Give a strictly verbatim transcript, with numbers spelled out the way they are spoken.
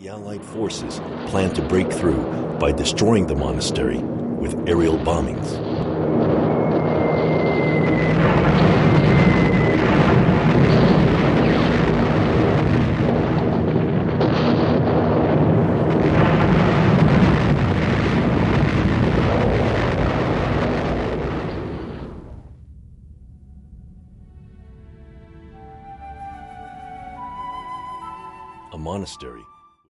The Allied forces planned to break through by destroying the monastery with aerial bombings. A monastery